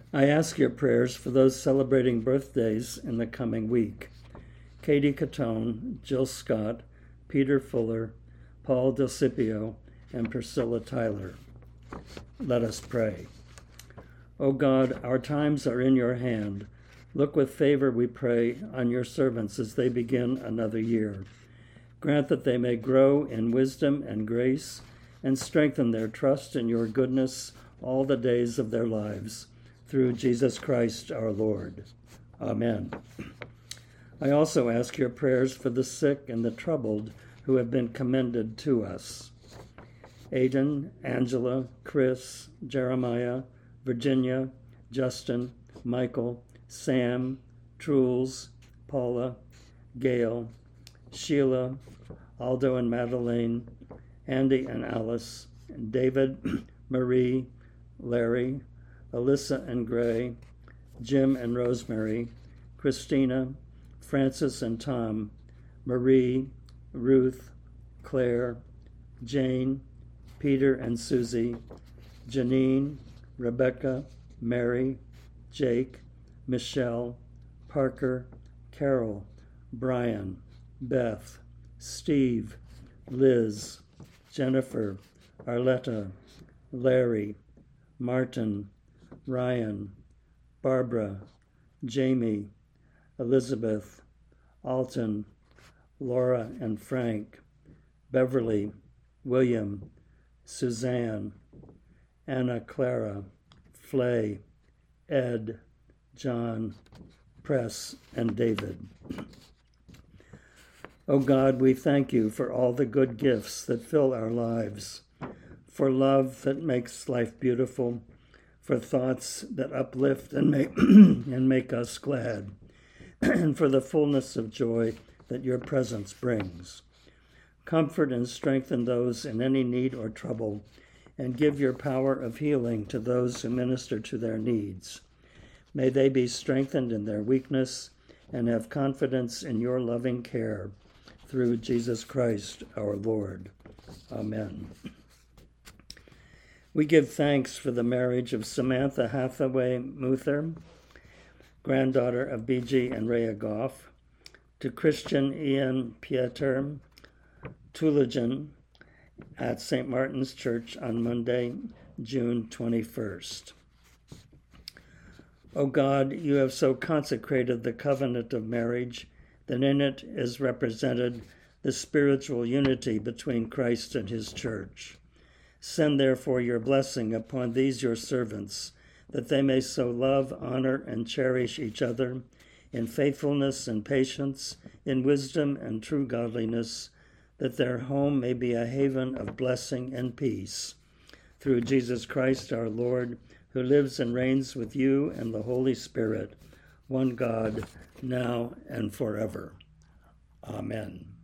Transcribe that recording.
I ask your prayers for those celebrating birthdays in the coming week. Katie Catone, Jill Scott, Peter Fuller, Paul Del Scipio, and Priscilla Tyler. Let us pray. O God, our times are in your hand. Look with favor, we pray, on your servants as they begin another year. Grant that they may grow in wisdom and grace and strengthen their trust in your goodness all the days of their lives. Through Jesus Christ our Lord. Amen. I also ask your prayers for the sick and the troubled who have been commended to us. Aidan, Angela, Chris, Jeremiah, Virginia, Justin, Michael, Sam, Truls, Paula, Gail, Sheila, Aldo and Madeleine, Andy and Alice, David, Marie, Larry, Alyssa and Gray, Jim and Rosemary, Christina, Francis and Tom, Marie, Ruth, Claire, Jane, Peter and Susie, Janine, Rebecca, Mary, Jake, Michelle, Parker, Carol, Brian, Beth, Steve, Liz, Jennifer, Arletta, Larry, Martin, Ryan, Barbara, Jamie, Elizabeth, Alton, Laura and Frank, Beverly, William, Suzanne, Anna Clara, Flay, Ed, John, Press, and David. O God, we thank you for all the good gifts that fill our lives, for love that makes life beautiful, for thoughts that uplift and make us glad, and for the fullness of joy that your presence brings. Comfort and strengthen those in any need or trouble, and give your power of healing to those who minister to their needs. May they be strengthened in their weakness and have confidence in your loving care. Through Jesus Christ our Lord. Amen. We give thanks for the marriage of Samantha Hathaway Muther, granddaughter of B.G. and Rhea Goff, to Christian Ian Pieter Tulijan at St. Martin's Church on Monday, June 21st. O God, you have so consecrated the covenant of marriage that in it is represented the spiritual unity between Christ and his church. Send therefore your blessing upon these your servants, that they may so love, honor, and cherish each other in faithfulness and patience, in wisdom and true godliness, that their home may be a haven of blessing and peace. Through Jesus Christ our Lord, who lives and reigns with you and the Holy Spirit, one God, now and forever. Amen.